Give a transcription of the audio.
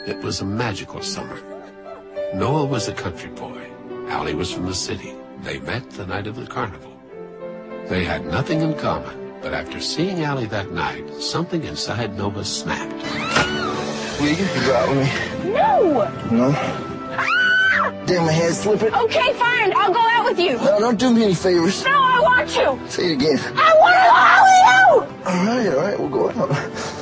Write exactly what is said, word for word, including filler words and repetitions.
It was a magical summer. Noah was a country boy. Allie was from the city. They met the night of the carnival. They had nothing in common, but after seeing Allie that night, something inside Noah snapped. Will you go out with me? No! No? Damn, my hand's slipping. Okay, fine. I'll go out with you. No, don't do me any favors. No, I want to. Say it again. I want to go out with you! All right, all right, we'll go out.